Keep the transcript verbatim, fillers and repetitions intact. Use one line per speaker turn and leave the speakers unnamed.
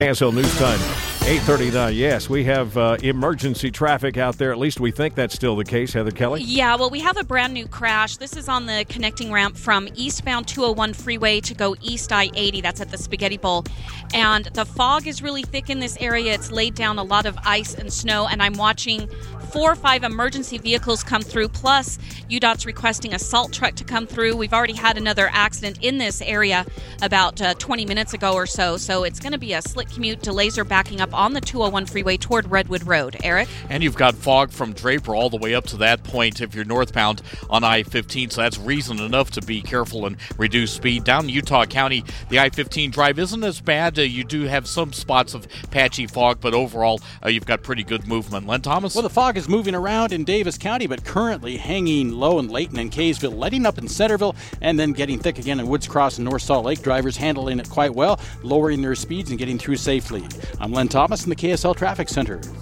K S L News Time, eight thirty-nine. Yes, we have uh, emergency traffic out there. At least we think that's still the case. Heather Kelly?
Yeah, well, we have a brand new crash. This is on the connecting ramp from eastbound two oh one freeway to go east I eighty. That's at the Spaghetti Bowl. And the fog is really thick in this area. It's laid down a lot of ice and snow, and I'm watching four or five emergency vehicles come through, plus U DOT's requesting a salt truck to come through. We've already had another accident in this area about uh, twenty minutes ago or so, so it's going to be a slick commute. Delays are backing up on the two oh one freeway toward Redwood Road. Eric?
And you've got fog from Draper all the way up to that point if you're northbound on I fifteen, so that's reason enough to be careful and reduce speed. Down in Utah County, the I fifteen drive isn't as bad. Uh, you do have some spots of patchy fog, but overall uh, you've got pretty good movement. Len Thomas?
Well, the fog is moving around in Davis County, but currently hanging low in Layton and Kaysville, letting up in Centerville, and then getting thick again in Woods Cross and North Salt Lake. Drivers handling it quite well, lowering their speeds and getting through safely. I'm Len Thomas in the K S L Traffic Center.